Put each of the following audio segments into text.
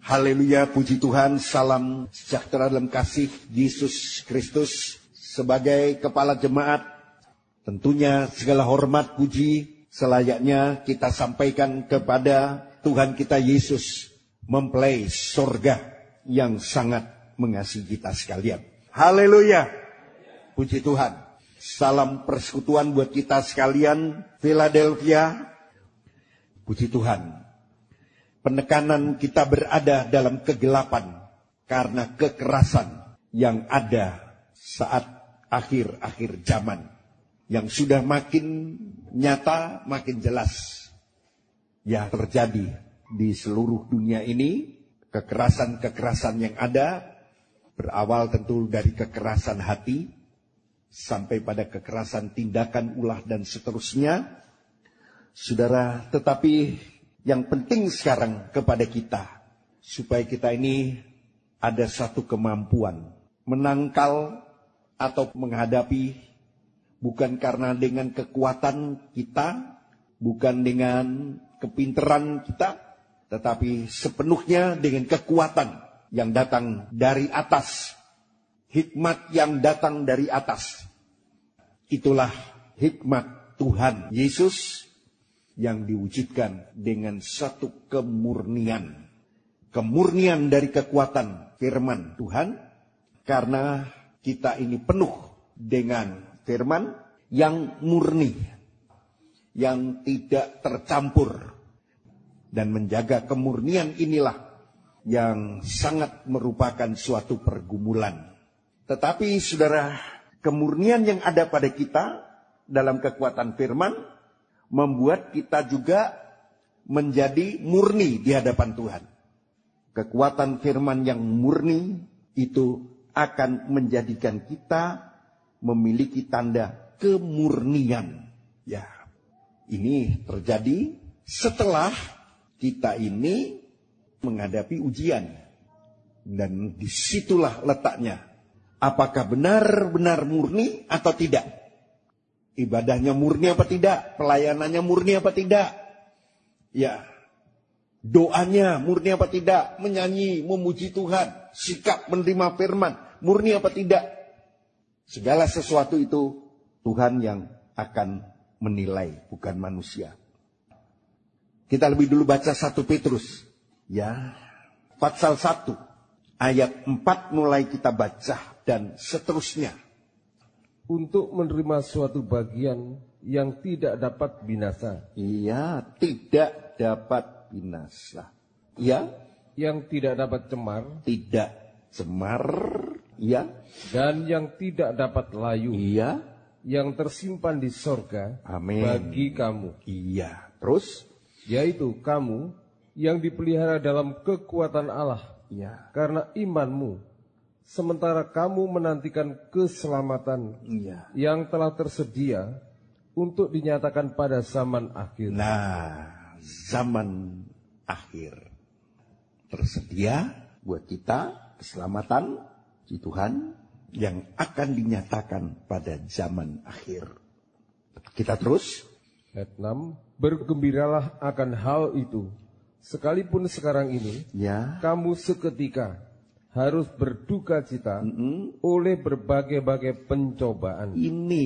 Haleluya, puji Tuhan, salam sejahtera dalam kasih Yesus Kristus. Sebagai kepala jemaat, tentunya segala hormat puji selayaknya kita sampaikan kepada Tuhan kita Yesus, mempelai sorga yang sangat mengasihi kita sekalian. Haleluya, puji Tuhan. Salam persekutuan buat kita sekalian, Philadelphia. Puji Tuhan. Penekanan kita berada dalam kegelapan karena kekerasan yang ada saat akhir-akhir zaman, yang sudah makin nyata, makin jelas ya terjadi di seluruh dunia ini. Kekerasan-kekerasan yang ada berawal tentu dari kekerasan hati sampai pada kekerasan tindakan, ulah dan seterusnya. Saudara, tetapi yang penting sekarang kepada kita, supaya kita ini ada satu kemampuan menangkal atau menghadapi, bukan karena dengan kekuatan kita, bukan dengan kepintaran kita, tetapi sepenuhnya dengan kekuatan yang datang dari atas, hikmat yang datang dari atas. Itulah hikmat Tuhan Yesus yang diwujudkan dengan satu kemurnian. Kemurnian dari kekuatan firman Tuhan, karena kita ini penuh dengan firman yang murni, yang tidak tercampur. Dan menjaga kemurnian inilah yang sangat merupakan suatu pergumulan. Tetapi saudara, kemurnian yang ada pada kita dalam kekuatan firman membuat kita juga menjadi murni di hadapan Tuhan. Kekuatan firman yang murni itu akan menjadikan kita memiliki tanda kemurnian. Ya, ini terjadi setelah kita ini menghadapi ujian. Dan disitulah letaknya. Apakah benar-benar murni atau tidak? Ibadahnya murni apa tidak? Pelayanannya murni apa tidak? Ya, doanya murni apa tidak? Menyanyi, memuji Tuhan, sikap menerima firman, murni apa tidak? Segala sesuatu itu Tuhan yang akan menilai, bukan manusia. Kita lebih dulu baca 1 Petrus. Ya, pasal 1, ayat 4 mulai kita baca dan seterusnya. Untuk menerima suatu bagian yang tidak dapat binasa. Iya, tidak dapat binasa. Ya, yang tidak dapat cemar. Tidak cemar. Ya. Dan yang tidak dapat layu. Iya. Yang tersimpan di sorga. Amin. Bagi kamu. Iya. Terus? Yaitu kamu yang dipelihara dalam kekuatan Allah. Iya. Karena imanmu. Sementara kamu menantikan keselamatan yang telah tersedia untuk dinyatakan pada zaman akhir. Nah, zaman akhir tersedia buat kita keselamatan di Tuhan yang akan dinyatakan pada zaman akhir. Kita terus. Ayat 6, bergembiralah akan hal itu, sekalipun sekarang ini kamu seketika harus berduka cita oleh berbagai-bagai pencobaan. Ini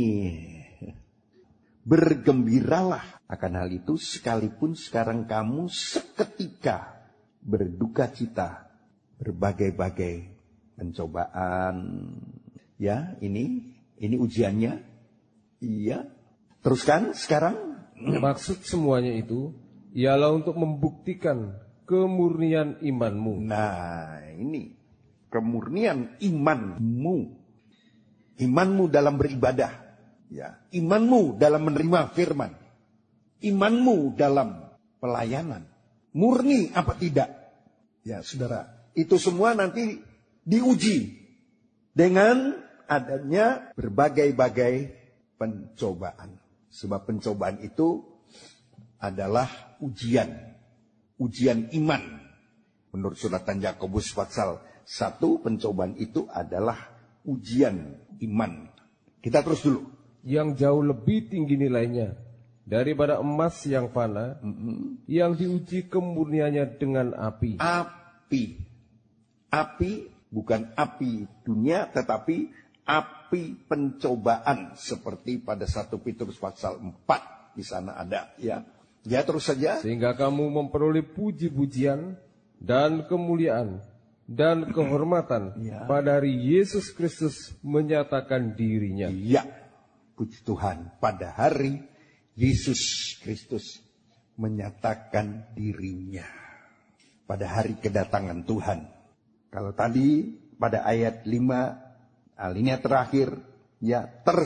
bergembiralah akan hal itu sekalipun sekarang kamu seketika berduka cita berbagai-bagai pencobaan. Ya, ini ujiannya. Iya. Teruskan sekarang. Maksud semuanya itu ialah untuk membuktikan kemurnian imanmu. Nah, ini kemurnian imanmu. Imanmu dalam beribadah. Ya, imanmu dalam menerima firman. Imanmu dalam pelayanan. Murni apa tidak? Ya, saudara, itu semua nanti diuji dengan adanya berbagai-bagai pencobaan. Sebab pencobaan itu adalah ujian. Ujian iman. Menurut suratan Yakobus pasal 1, pencobaan itu adalah ujian iman. Kita terus dulu. Yang jauh lebih tinggi nilainya daripada emas yang fana, yang diuji kemurniannya dengan api. api. Api bukan api dunia, tetapi api pencobaan. Seperti pada 1 Petrus pasal 4 di sana ada, ya. Ya, terus saja. Sehingga kamu memperoleh puji-pujian dan kemuliaan dan kehormatan pada hari Yesus Kristus menyatakan dirinya. Iya, puji Tuhan, pada hari Yesus Kristus menyatakan dirinya. Pada hari kedatangan Tuhan. Kalau tadi pada ayat 5, alinea terakhir, ya,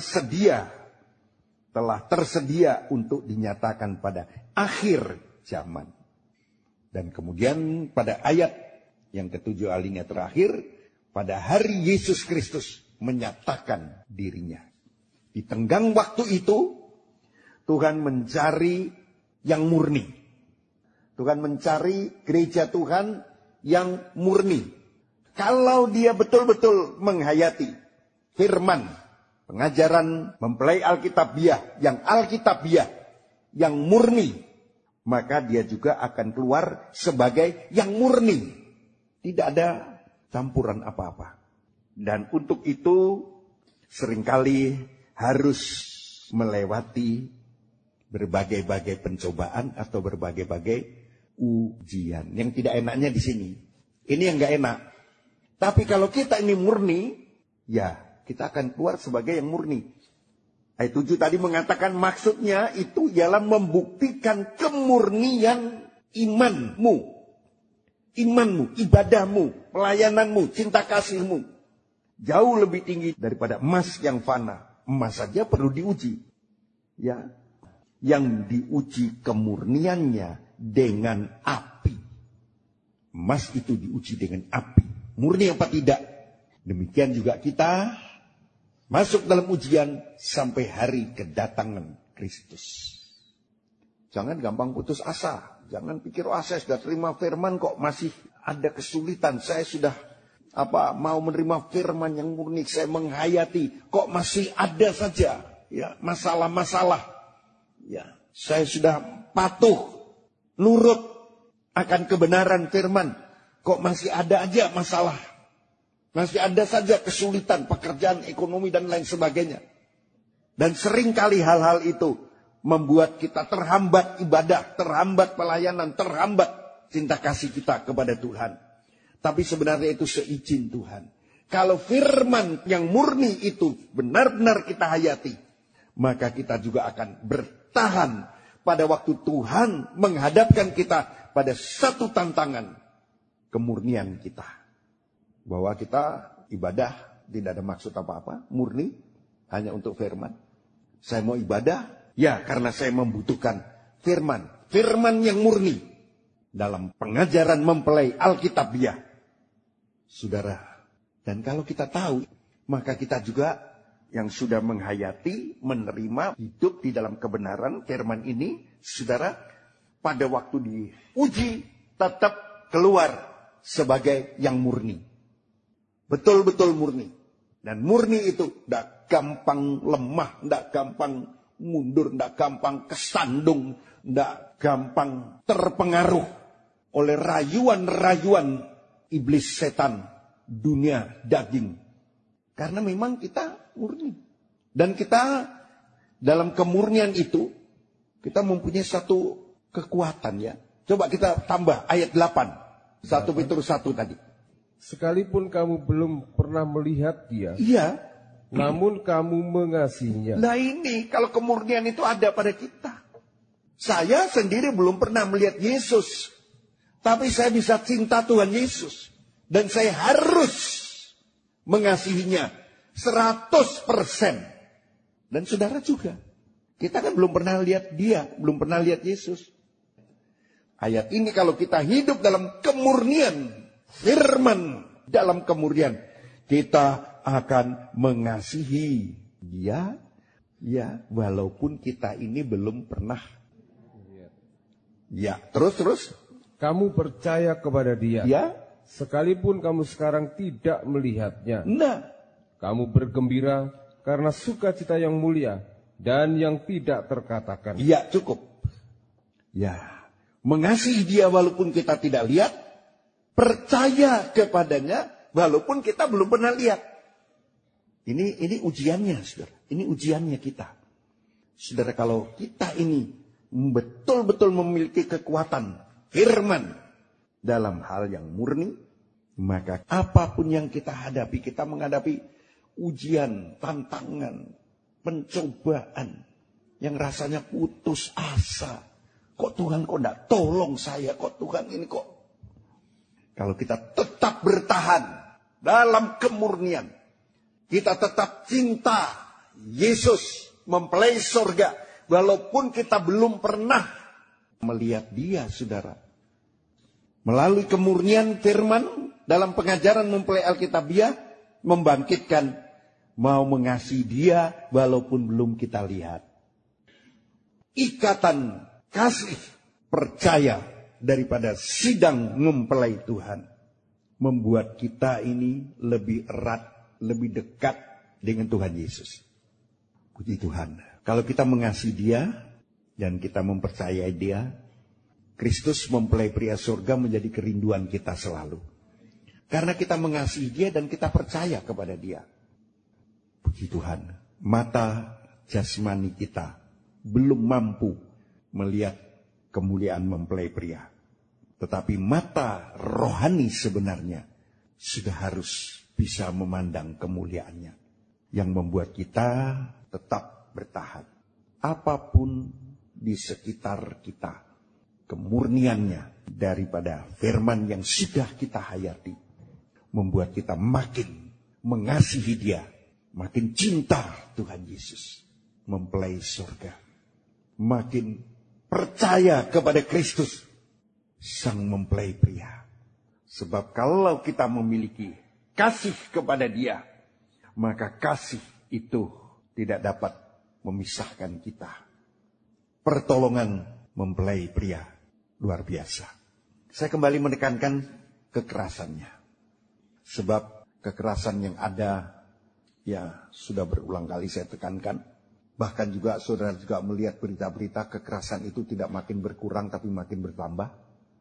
telah tersedia untuk dinyatakan pada akhir zaman. Dan kemudian pada ayat yang ke-7 alinea terakhir, pada hari Yesus Kristus menyatakan dirinya. Di tenggang waktu itu, Tuhan mencari yang murni. Tuhan mencari gereja Tuhan yang murni. Kalau dia betul-betul menghayati firman, pengajaran mempelai Alkitabiah, yang murni, maka dia juga akan keluar sebagai yang murni. Tidak ada campuran apa-apa. Dan untuk itu seringkali harus melewati berbagai-bagai pencobaan atau berbagai-bagai ujian. Yang tidak enaknya di sini. Ini yang gak enak. Tapi kalau kita ini murni, ya kita akan keluar sebagai yang murni. Ayat 7 tadi mengatakan maksudnya itu ialah membuktikan kemurnian imanmu. Imanmu, ibadahmu, pelayananmu, cinta kasihmu. Jauh lebih tinggi daripada emas yang fana. Emas saja perlu diuji. Ya, yang diuji kemurniannya dengan api. Emas itu diuji dengan api. Murni apa tidak? Demikian juga kita masuk dalam ujian sampai hari kedatangan Kristus. Jangan gampang putus asa. Jangan pikir, saya sudah terima firman kok masih ada kesulitan. Saya sudah mau menerima firman yang murni, saya menghayati, kok masih ada saja ya masalah-masalah. Ya, saya sudah patuh, nurut akan kebenaran firman, kok masih ada aja masalah. Masih ada saja kesulitan, pekerjaan, ekonomi dan lain sebagainya. Dan seringkali hal-hal itu membuat kita terhambat ibadah, terhambat pelayanan, terhambat cinta kasih kita kepada Tuhan. Tapi sebenarnya itu seizin Tuhan. Kalau firman yang murni itu benar-benar kita hayati, maka kita juga akan bertahan pada waktu Tuhan menghadapkan kita pada satu tantangan, kemurnian kita. Bahwa kita ibadah tidak ada maksud apa-apa, murni, hanya untuk firman. Saya mau ibadah, ya karena saya membutuhkan firman. Firman yang murni. Dalam pengajaran mempelai Alkitabiah. Saudara. Dan kalau kita tahu. Maka kita juga yang sudah menghayati. Menerima hidup di dalam kebenaran firman ini. Saudara. Pada waktu diuji. Tetap keluar sebagai yang murni. Betul-betul murni. Dan murni itu tidak gampang lemah. Tidak gampang mundur, tidak gampang kesandung, tidak gampang terpengaruh oleh rayuan-rayuan iblis setan, dunia daging. Karena memang kita murni. Dan kita dalam kemurnian itu, kita mempunyai satu kekuatan ya. Coba kita tambah ayat 8. 1 Petrus 1 tadi. Sekalipun kamu belum pernah melihat dia. Iya. Namun kamu mengasihinya. Nah ini kalau kemurnian itu ada pada kita. Saya sendiri belum pernah melihat Yesus. Tapi saya bisa cinta Tuhan Yesus. Dan saya harus mengasihinya 100%. Dan saudara juga. Kita kan belum pernah lihat dia. Belum pernah lihat Yesus. Ayat ini kalau kita hidup dalam kemurnian. Firman dalam kemurnian. Kita akan mengasihi dia, ya, walaupun kita ini belum pernah. Ya, terus. Kamu percaya kepada dia, ya, sekalipun kamu sekarang tidak melihatnya. Nah, kamu bergembira karena sukacita yang mulia dan yang tidak terkatakan. Ya, cukup. Ya, mengasihi dia walaupun kita tidak lihat, percaya kepadanya walaupun kita belum pernah lihat. Ini ujiannya, saudara. Ini ujiannya kita. Saudara, kalau kita ini betul-betul memiliki kekuatan firman dalam hal yang murni, maka apapun yang kita hadapi, kita menghadapi ujian, tantangan, pencobaan yang rasanya putus asa. Kok Tuhan kok enggak tolong saya? Kok Tuhan ini kok? Kalau kita tetap bertahan dalam kemurnian, kita tetap cinta Yesus, mempelai surga, walaupun kita belum pernah melihat dia, saudara. Melalui kemurnian firman dalam pengajaran mempelai Alkitabiah, membangkitkan mau mengasihi dia walaupun belum kita lihat. Ikatan kasih percaya daripada sidang mempelai Tuhan membuat kita ini lebih erat, lebih dekat dengan Tuhan Yesus. Puji Tuhan. Kalau kita mengasihi dia dan kita mempercayai dia, Kristus mempelai pria surga menjadi kerinduan kita selalu. Karena kita mengasihi dia dan kita percaya kepada dia. Puji Tuhan. Mata jasmani kita belum mampu melihat kemuliaan mempelai pria. Tetapi mata rohani sebenarnya sudah harus bisa memandang kemuliaannya. Yang membuat kita tetap bertahan. Apapun di sekitar kita, kemurniannya daripada firman yang sudah kita hayati, membuat kita makin mengasihi dia, makin cinta Tuhan Yesus, mempelai surga, makin percaya kepada Kristus, sang mempelai pria. Sebab kalau kita memiliki kasih kepada dia, maka kasih itu tidak dapat memisahkan kita. Pertolongan mempelai pria luar biasa. Saya kembali menekankan kekerasannya. Sebab kekerasan yang ada, ya sudah berulang kali saya tekankan. Bahkan juga saudara juga melihat berita-berita kekerasan itu tidak makin berkurang tapi makin bertambah.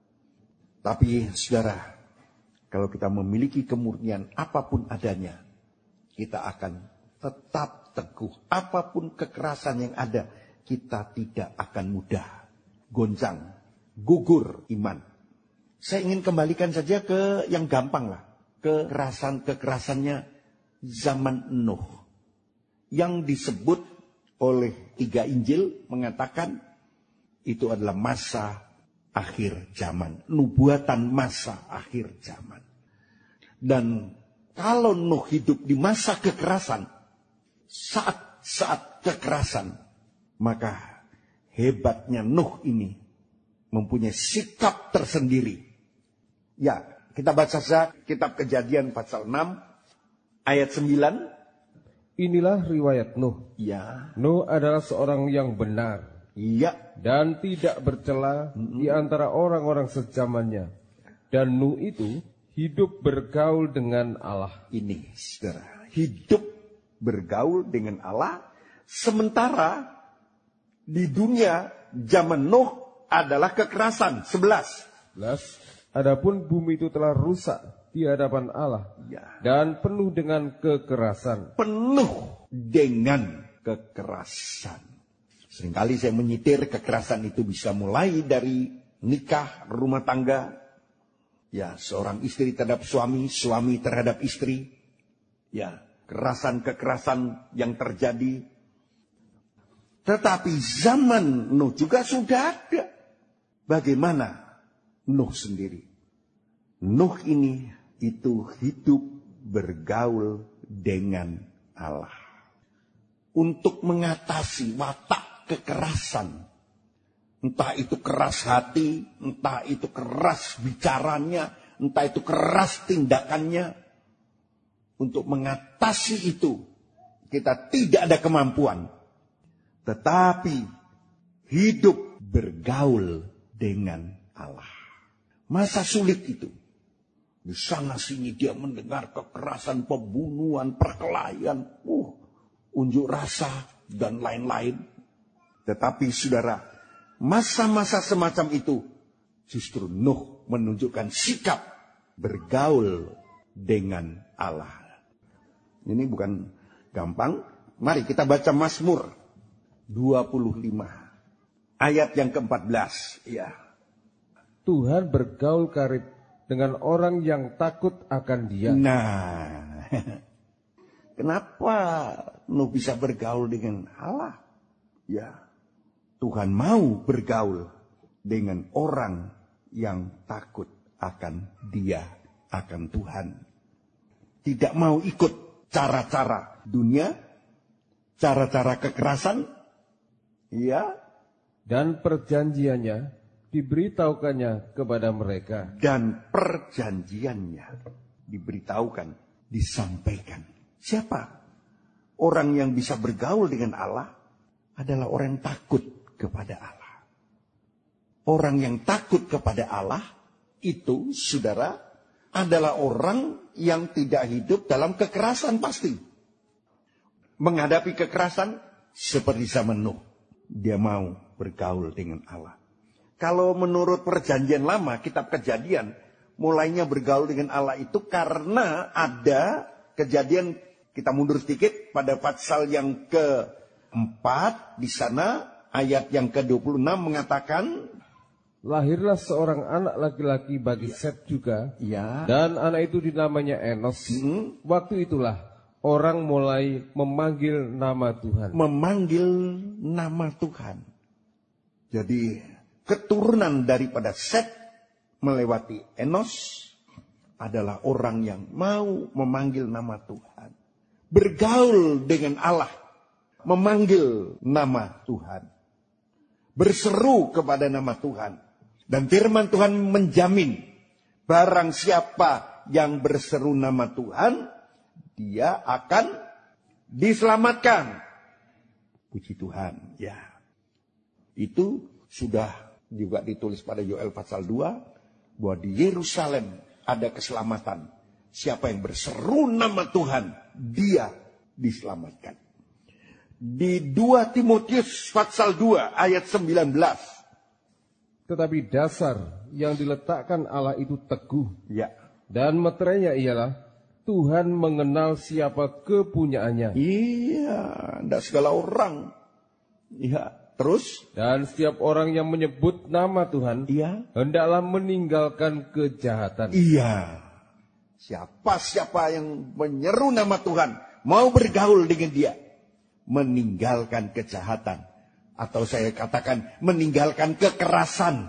Tapi saudara, kalau kita memiliki kemurnian apapun adanya, kita akan tetap teguh. Apapun kekerasan yang ada, kita tidak akan mudah goncang, gugur iman. Saya ingin kembalikan saja ke yang gampang lah. Kekerasannya zaman Nuh. Yang disebut oleh 3 Injil mengatakan itu adalah masa akhir zaman. Nubuatan masa akhir zaman. Dan kalau Nuh hidup di masa kekerasan, saat kekerasan, maka hebatnya Nuh ini mempunyai sikap tersendiri. Ya, kita baca saja kitab Kejadian pasal 6 ayat 9. Inilah riwayat Nuh. Ya. Nuh adalah seorang yang benar. Iya. Dan tidak bercela di antara orang-orang sezamannya. Dan Nuh itu hidup bergaul dengan Allah. Ini, saudara. Hidup bergaul dengan Allah. Sementara di dunia zaman Nuh adalah kekerasan. 11. Adapun bumi itu telah rusak di hadapan Allah. Ya. Dan penuh dengan kekerasan. Penuh dengan kekerasan. Seringkali saya menyitir kekerasan itu bisa mulai dari nikah, rumah tangga. Ya, seorang istri terhadap suami, suami terhadap istri. Ya, kekerasan-kekerasan yang terjadi. Tetapi zaman Nuh juga sudah ada. Bagaimana Nuh sendiri? Nuh ini itu hidup bergaul dengan Allah. Untuk mengatasi watak kekerasan. Entah itu keras hati, entah itu keras bicaranya, entah itu keras tindakannya. Untuk mengatasi itu, kita tidak ada kemampuan. Tetapi hidup bergaul dengan Allah. Masa sulit itu. Di sana sini dia mendengar kekerasan, pembunuhan, perkelahian, unjuk rasa dan lain-lain. Tetapi saudara, masa-masa semacam itu justru Nuh menunjukkan sikap bergaul dengan Allah. Ini bukan gampang. Mari kita baca Mazmur 25 ayat yang ke-14. Ya. Tuhan bergaul karib dengan orang yang takut akan Dia. Nah, kenapa Nuh bisa bergaul dengan Allah? Ya, Tuhan mau bergaul dengan orang yang takut akan Dia, akan Tuhan. Tidak mau ikut cara-cara dunia, cara-cara kekerasan, ya. Dan perjanjiannya diberitahukannya kepada mereka. Dan perjanjiannya diberitahukan, disampaikan. Siapa orang yang bisa bergaul dengan Allah? Adalah orang yang takut kepada Allah. Orang yang takut kepada Allah itu, saudara, adalah orang yang tidak hidup dalam kekerasan pasti. Menghadapi kekerasan seperti zaman Nuh. Dia mau bergaul dengan Allah. Kalau menurut perjanjian lama, kitab Kejadian, mulainya bergaul dengan Allah itu karena ada kejadian, kita mundur sedikit, pada pasal yang ke-4, di sana ayat yang ke-26 mengatakan, lahirlah seorang anak laki-laki bagi Set juga, ya. Dan anak itu dinamanya Enos. Waktu itulah orang mulai memanggil nama Tuhan. Memanggil nama Tuhan. Jadi keturunan daripada Set melewati Enos adalah orang yang mau memanggil nama Tuhan. Bergaul dengan Allah. Memanggil nama Tuhan. Berseru kepada nama Tuhan. Dan firman Tuhan menjamin, barang siapa yang berseru nama Tuhan, dia akan diselamatkan. Puji Tuhan. Ya. Itu sudah juga ditulis pada Yoel pasal 2, bahwa di Yerusalem ada keselamatan. Siapa yang berseru nama Tuhan, dia diselamatkan. Di 2 Timotius pasal 2 ayat 19. Tetapi dasar yang diletakkan Allah itu teguh. Ya. Dan meterainya ialah Tuhan mengenal siapa kepunyaannya. Iya, tidak segala orang. Iya, terus? Dan setiap orang yang menyebut nama Tuhan, Iya. hendaklah meninggalkan kejahatan. Iya. Siapa yang menyeru nama Tuhan, mau bergaul dengan dia, meninggalkan kejahatan. Atau saya katakan meninggalkan kekerasan.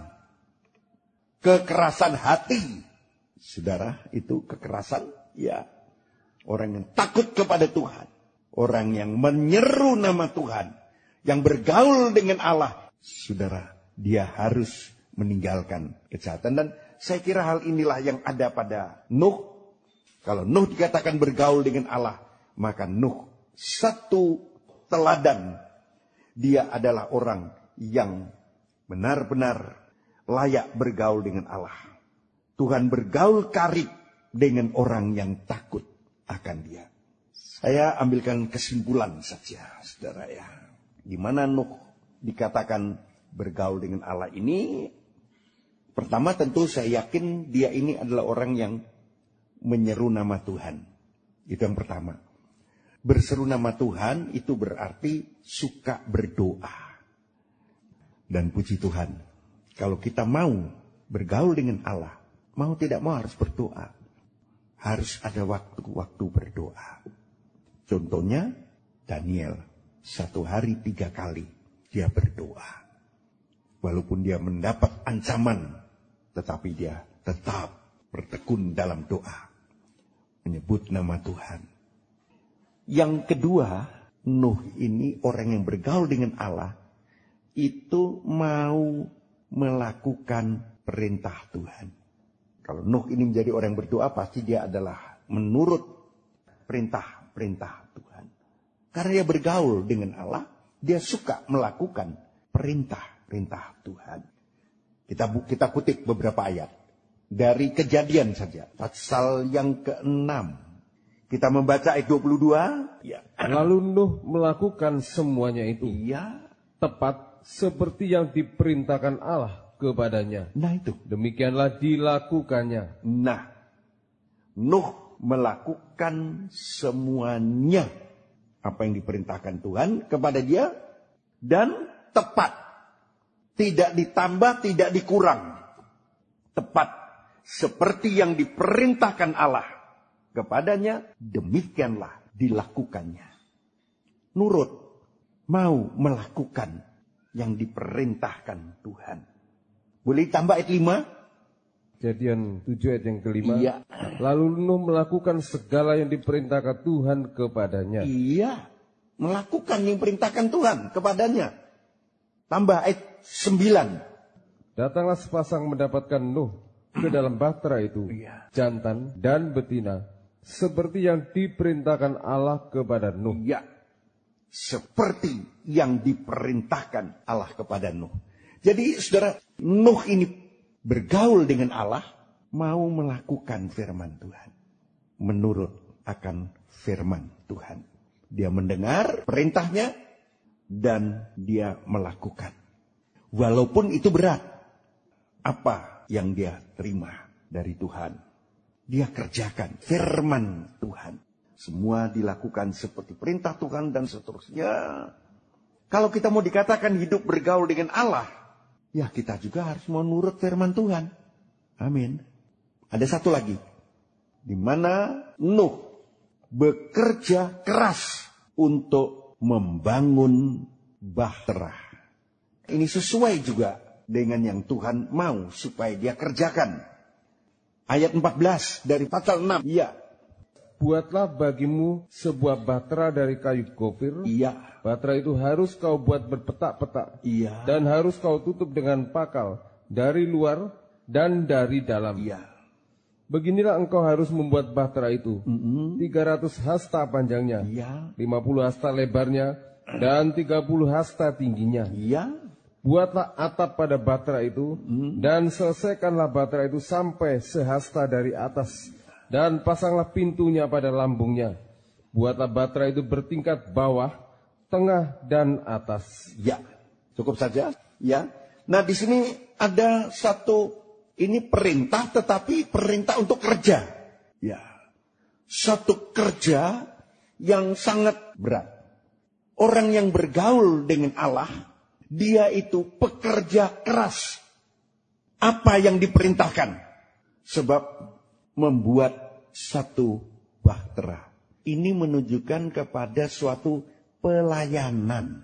Kekerasan hati. Saudara, itu kekerasan, ya. Orang yang takut kepada Tuhan. Orang yang menyeru nama Tuhan. Yang bergaul dengan Allah. Saudara, dia harus meninggalkan kejahatan. Dan saya kira hal inilah yang ada pada Nuh. Kalau Nuh dikatakan bergaul dengan Allah, maka Nuh satu teladan. Dia adalah orang yang benar-benar layak bergaul dengan Allah. Tuhan bergaul karib dengan orang yang takut akan dia. Saya ambilkan kesimpulan saja, saudara ya. Di mana Nuh dikatakan bergaul dengan Allah ini? Pertama tentu saya yakin dia ini adalah orang yang menyeru nama Tuhan. Itu yang pertama. Berseru nama Tuhan itu berarti suka berdoa. Dan puji Tuhan, kalau kita mau bergaul dengan Allah, mau tidak mau harus berdoa. Harus ada waktu-waktu berdoa. Contohnya Daniel, 1 hari 3 kali dia berdoa. Walaupun dia mendapat ancaman, tetapi dia tetap bertekun dalam doa. Menyebut nama Tuhan. Yang kedua, Nuh ini orang yang bergaul dengan Allah, itu mau melakukan perintah Tuhan. Kalau Nuh ini menjadi orang yang berdoa, pasti dia adalah menurut perintah-perintah Tuhan. Karena dia bergaul dengan Allah, dia suka melakukan perintah-perintah Tuhan. Kita kutip beberapa ayat. Dari Kejadian saja, pasal yang ke-6. Kita membaca ayat 22. Ya. Lalu Nuh melakukan semuanya itu. Iya. Tepat seperti yang diperintahkan Allah kepadanya. Nah itu. Demikianlah dilakukannya. Nah, Nuh melakukan semuanya apa yang diperintahkan Tuhan kepada dia dan tepat. Tidak ditambah, tidak dikurang. Tepat seperti yang diperintahkan Allah kepadanya, demikianlah dilakukannya. Nurut, mau melakukan yang diperintahkan Tuhan. Boleh tambah ayat 5? Kejadian 7 ayat yang kelima. Iya. Lalu Nuh melakukan segala yang diperintahkan Tuhan kepadanya. Iya, melakukan yang diperintahkan Tuhan kepadanya. Tambah ayat 9. Datanglah sepasang mendapatkan Nuh ke dalam bahtera itu, jantan dan betina, seperti yang diperintahkan Allah kepada Nuh. Iya, seperti yang diperintahkan Allah kepada Nuh. Jadi saudara, Nuh ini bergaul dengan Allah, mau melakukan firman Tuhan. Menurut akan firman Tuhan. Dia mendengar perintahnya dan dia melakukan. Walaupun itu berat. Apa yang dia terima dari Tuhan? Dia kerjakan firman Tuhan. Semua dilakukan seperti perintah Tuhan dan seterusnya. Kalau kita mau dikatakan hidup bergaul dengan Allah, ya kita juga harus menurut firman Tuhan. Amin. Ada satu lagi. Di mana Nuh bekerja keras untuk membangun bahtera. Ini sesuai juga dengan yang Tuhan mau supaya dia kerjakan. Ayat 14 dari pasal 6. Ya. Buatlah bagimu sebuah bahtera dari kayu gofir. Iya. Bahtera itu harus kau buat berpetak-petak. Iya. Dan harus kau tutup dengan pakal dari luar dan dari dalam. Iya. Beginilah engkau harus membuat bahtera itu. 300 hasta panjangnya. Iya. 50 hasta lebarnya. Dan 30 hasta tingginya. Iya. Buatlah atap pada bahtera itu. Dan selesaikanlah bahtera itu sampai sehasta dari atas. Dan pasanglah pintunya pada lambungnya. Buatlah bahtera itu bertingkat bawah, tengah, dan atas. Ya, cukup saja. Ya. Nah, di sini ada satu, ini perintah tetapi perintah untuk kerja. Ya. Satu kerja yang sangat berat. Orang yang bergaul dengan Allah, dia itu pekerja keras. Apa yang diperintahkan? Sebab membuat satu bahtera. Ini menunjukkan kepada suatu pelayanan.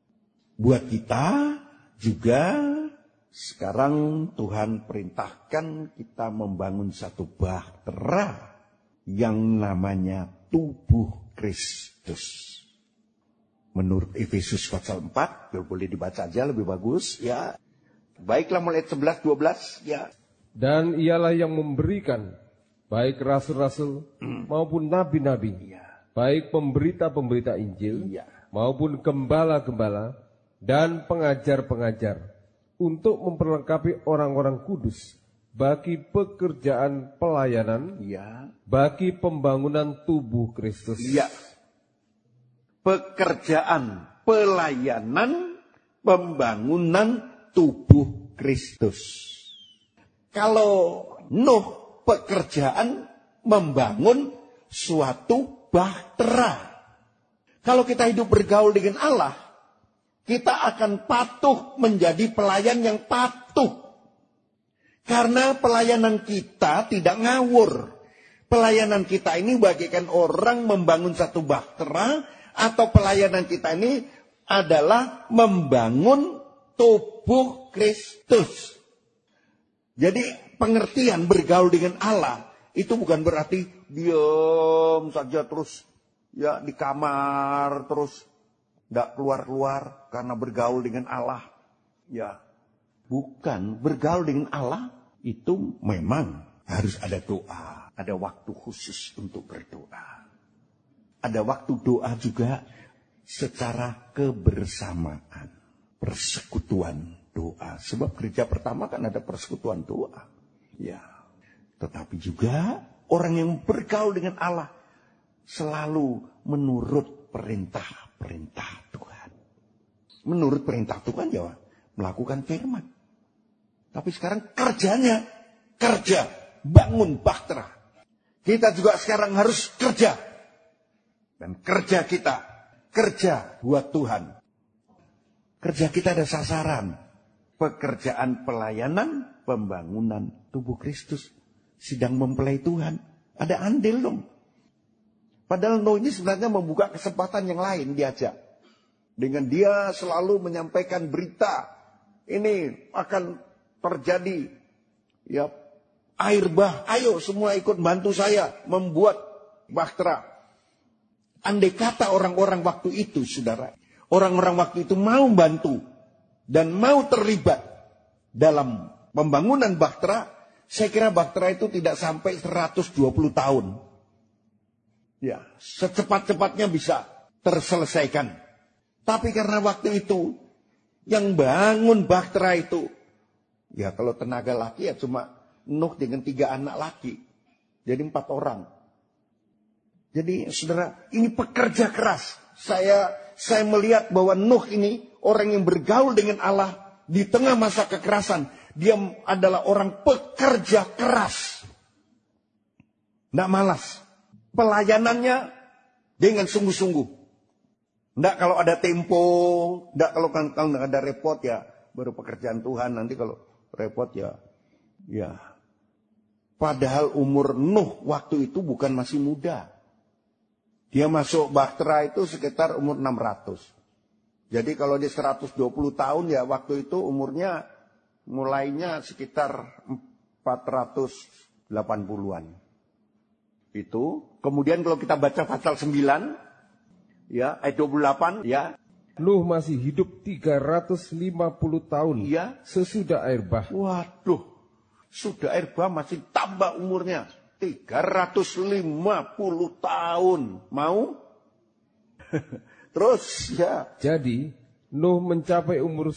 Buat kita juga sekarang Tuhan perintahkan kita membangun satu bahtera yang namanya tubuh Kristus. Menurut Efesus pasal 4, boleh dibaca aja lebih bagus ya. Baiklah mulai 11, 12 ya. Dan ialah yang memberikan baik rasul-rasul maupun nabi-nabi, baik pemberita-pemberita Injil maupun gembala-gembala dan pengajar-pengajar untuk memperlengkapi orang-orang kudus bagi pekerjaan pelayanan, bagi pembangunan tubuh Kristus. Iya. Pekerjaan pelayanan pembangunan tubuh Kristus. Kalau Nuh pekerjaan membangun suatu bahtera. Kalau kita hidup bergaul dengan Allah, kita akan patuh menjadi pelayan yang patuh. Karena pelayanan kita tidak ngawur. Pelayanan kita ini bagaikan orang membangun satu bahtera, atau pelayanan kita ini adalah membangun tubuh Kristus. Jadi pengertian bergaul dengan Allah itu bukan berarti diam saja terus ya di kamar terus nggak keluar-keluar karena bergaul dengan Allah. Ya, bukan. Bergaul dengan Allah itu memang harus ada doa, ada waktu khusus untuk berdoa. Ada waktu doa juga secara kebersamaan. Persekutuan doa. Sebab gereja pertama kan ada persekutuan doa. Ya. Tetapi juga orang yang bergaul dengan Allah selalu menurut perintah-perintah Tuhan. Menurut perintah Tuhan ya melakukan firman. Tapi sekarang kerjanya kerja bangun bahtera. Kita juga sekarang harus kerja. Dan kerja kita, kerja buat Tuhan. Kerja kita ada sasaran. Pekerjaan pelayanan, pembangunan tubuh Kristus. Sedang mempelai Tuhan. Ada andil dong. Padahal Nuh ini sebenarnya membuka kesempatan yang lain diajak. Dengan dia selalu menyampaikan berita. Ini akan terjadi. Ya, air bah, ayo semua ikut bantu saya membuat bahtera. Andai kata orang-orang waktu itu, saudara. Orang-orang waktu itu mau bantu. Dan mau terlibat dalam pembangunan bahtera. Saya kira bahtera itu tidak sampai 120 tahun. Ya, secepat-cepatnya bisa terselesaikan. Tapi karena waktu itu, yang bangun bahtera itu, ya kalau tenaga laki ya cuma Nuh dengan 3 anak laki. Jadi 4 orang. Jadi saudara, ini pekerja keras. Saya melihat bahwa Nuh ini orang yang bergaul dengan Allah di tengah masa kekerasan. Dia adalah orang pekerja keras. Nggak malas. Pelayanannya dengan sungguh-sungguh. Nggak kalau ada tempo, nggak kalau nggak ada repot ya baru pekerjaan Tuhan. Nanti kalau repot ya. Padahal umur Nuh waktu itu bukan masih muda. Dia masuk bahtera itu sekitar umur 600. Jadi kalau dia 120 tahun ya waktu itu umurnya mulainya sekitar 480-an. Itu. Kemudian kalau kita baca pasal 9 ya ayat 28 ya. Nuh masih hidup 350 tahun sesudah air bah. Waduh, sudah air bah masih tambah umurnya 350 tahun. Mau? Terus ya. Jadi Nuh mencapai umur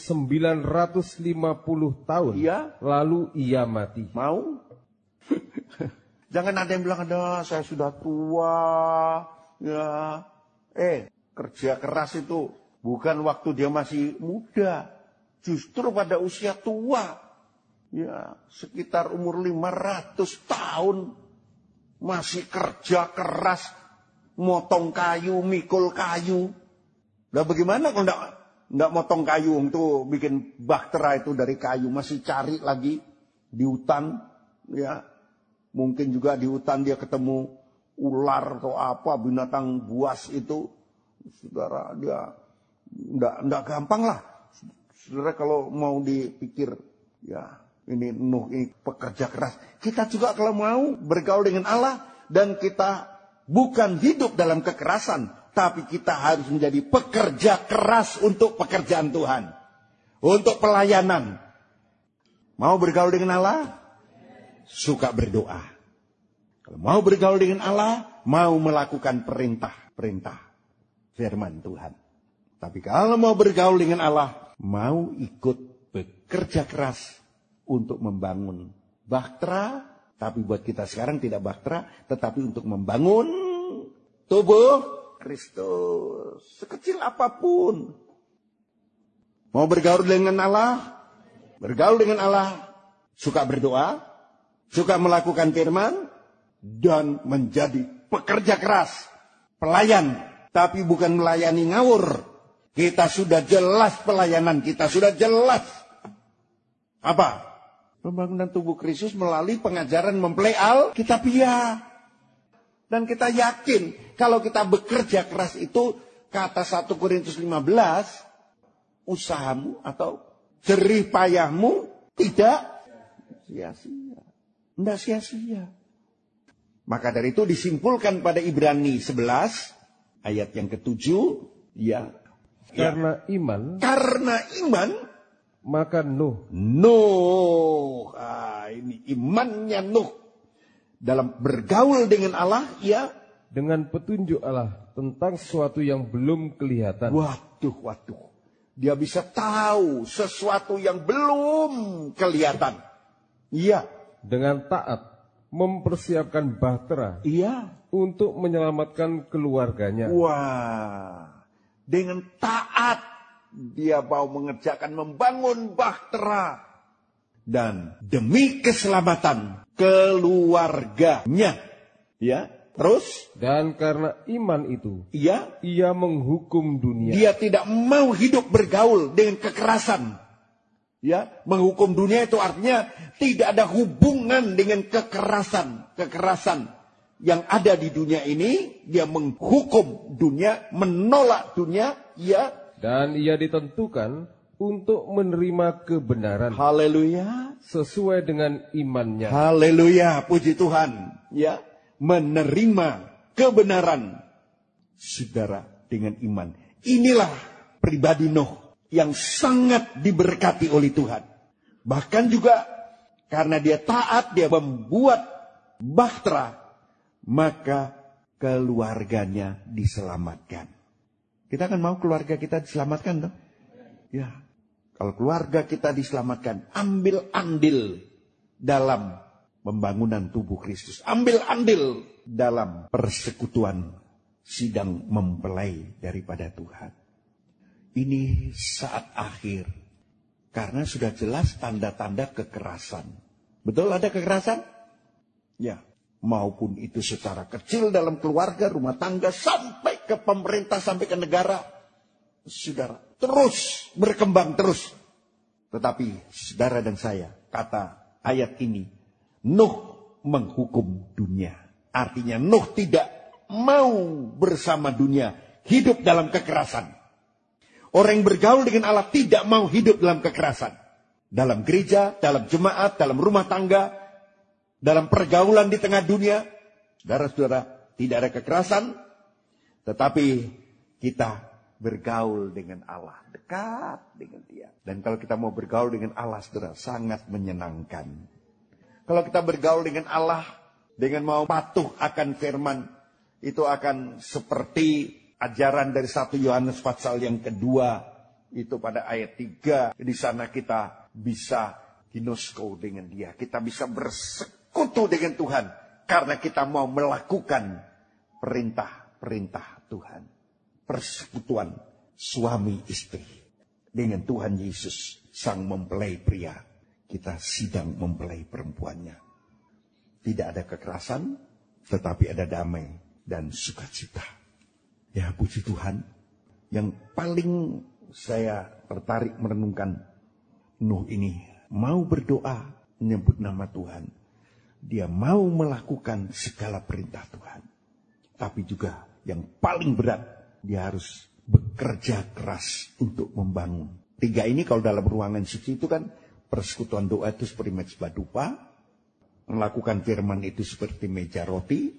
950 tahun. Ya. Lalu ia mati. Mau? Jangan ada yang bilang, ada saya sudah tua. Ya. Kerja keras itu bukan waktu dia masih muda. Justru pada usia tua. Ya, sekitar umur 500 tahun. Masih kerja keras. Motong kayu, mikul kayu. Nah bagaimana kalau enggak motong kayu itu bikin bahtera itu dari kayu. Masih cari lagi di hutan. Ya. Mungkin juga di hutan dia ketemu ular atau apa, binatang buas itu. Saudara, dia enggak gampang lah. Saudara kalau mau dipikir, ya ini Nuh ini pekerja keras. Kita juga kalau mau bergaul dengan Allah dan kita bukan hidup dalam kekerasan, tapi kita harus menjadi pekerja keras untuk pekerjaan Tuhan. Untuk pelayanan. Mau bergaul dengan Allah? Suka berdoa. Kalau mau bergaul dengan Allah, mau melakukan perintah firman Tuhan. Tapi kalau mau bergaul dengan Allah, mau ikut bekerja keras untuk membangun bahtera. Tapi buat kita sekarang tidak bahtera, tetapi untuk membangun tubuh Kristus. Sekecil apapun. Mau bergaul dengan Allah, suka berdoa, suka melakukan firman, dan menjadi pekerja keras, pelayan, tapi bukan melayani ngawur. Kita sudah jelas pelayanan, kita sudah jelas. Apa? Pembangunan tubuh Kristus melalui pengajaran mempelai Alkitabiah. Dan kita yakin, kalau kita bekerja keras itu, kata 1 Korintus 15, usahamu atau jerih payahmu tidak sia-sia. Tidak sia-sia. Maka dari itu disimpulkan pada Ibrani 11 ayat yang ke-7 ya. Karena iman maka Nuh. Ini imannya Nuh dalam bergaul dengan Allah ya. Dengan petunjuk Allah tentang sesuatu yang belum kelihatan. Waduh. Dia bisa tahu sesuatu yang belum kelihatan. Iya. Dengan taat mempersiapkan bahtera. Iya. Untuk menyelamatkan keluarganya. Wah. Dengan taat dia mau mengerjakan membangun bahtera. Dan demi keselamatan keluarganya. Ya, terus? Dan karena iman itu, Ia menghukum dunia. Dia tidak mau hidup bergaul dengan kekerasan. Ya, menghukum dunia itu artinya tidak ada hubungan dengan kekerasan. Kekerasan yang ada di dunia ini, dia menghukum dunia, menolak dunia, ya. Dan ia ditentukan untuk menerima kebenaran. Haleluya. Sesuai dengan imannya. Haleluya, puji Tuhan. Ya, menerima kebenaran. Saudara, dengan iman. Inilah pribadi Nuh yang sangat diberkati oleh Tuhan. Bahkan juga karena dia taat, dia membuat bahtera, maka keluarganya diselamatkan. Kita kan mau keluarga kita diselamatkan, toh? Ya, kalau keluarga kita diselamatkan, ambil andil dalam pembangunan tubuh Kristus. Ambil andil dalam persekutuan sidang mempelai daripada Tuhan. Ini saat akhir. Karena sudah jelas tanda-tanda kekerasan. Betul ada kekerasan? Ya. Maupun itu secara kecil dalam keluarga, rumah tangga, sampai ke pemerintah, sampai ke negara. Saudara, terus berkembang terus. Tetapi saudara dan saya, kata ayat ini, Nuh menghukum dunia. Artinya Nuh tidak mau bersama dunia, hidup dalam kekerasan. Orang yang bergaul dengan Allah tidak mau hidup dalam kekerasan. Dalam gereja, dalam jemaat, dalam rumah tangga, dalam pergaulan di tengah dunia. Saudara-saudara, tidak ada kekerasan. Tetapi kita bergaul dengan Allah. Dekat dengan Dia. Dan kalau kita mau bergaul dengan Allah, saudara, sangat menyenangkan. Kalau kita bergaul dengan Allah, dengan mau patuh akan firman, itu akan seperti ajaran dari 1 Yohanes pasal yang kedua, itu pada ayat 3. Di sana kita bisa ginosko dengan Dia. Kita bisa bersekutu dengan Tuhan. Karena kita mau melakukan perintah-perintah Tuhan. Persekutuan suami istri. Dengan Tuhan Yesus, sang mempelai pria. Kita sidang mempelai perempuannya. Tidak ada kekerasan, tetapi ada damai dan sukacita. Ya, puji Tuhan. Yang paling saya tertarik merenungkan, Nuh ini mau berdoa menyebut nama Tuhan. Dia mau melakukan segala perintah Tuhan. Tapi juga yang paling berat, dia harus bekerja keras untuk membangun. 3 ini kalau dalam ruangan suci itu kan, persekutuan doa itu seperti mezbah dupa, melakukan firman itu seperti meja roti,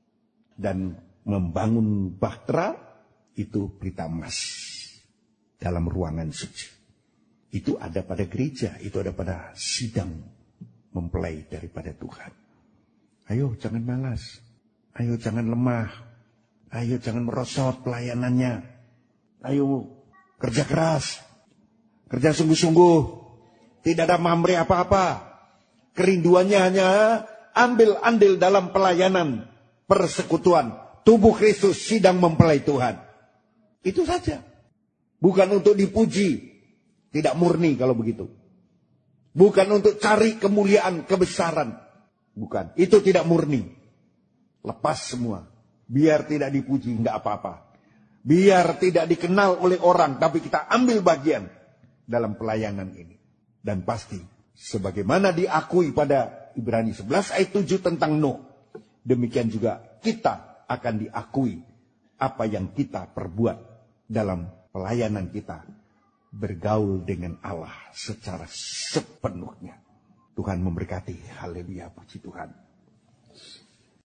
dan membangun bahtera itu berita emas dalam ruangan suci. Itu ada pada gereja, itu ada pada sidang mempelai daripada Tuhan. Ayo jangan malas, ayo jangan lemah, ayo jangan merosot pelayanannya, ayo kerja keras, kerja sungguh-sungguh, tidak ada pamrih apa-apa. Kerinduannya hanya ambil andil dalam pelayanan persekutuan tubuh Kristus sidang mempelai Tuhan. Itu saja. Bukan untuk dipuji. Tidak murni kalau begitu. Bukan untuk cari kemuliaan, kebesaran. Bukan. Itu tidak murni. Lepas semua. Biar tidak dipuji, enggak apa-apa. Biar tidak dikenal oleh orang, tapi kita ambil bagian dalam pelayanan ini. Dan pasti, sebagaimana diakui pada Ibrani 11 ayat 7 tentang Nuh. Demikian juga kita akan diakui apa yang kita perbuat dalam pelayanan kita. Bergaul dengan Allah secara sepenuhnya. Tuhan memberkati. Haleluya, puji Tuhan.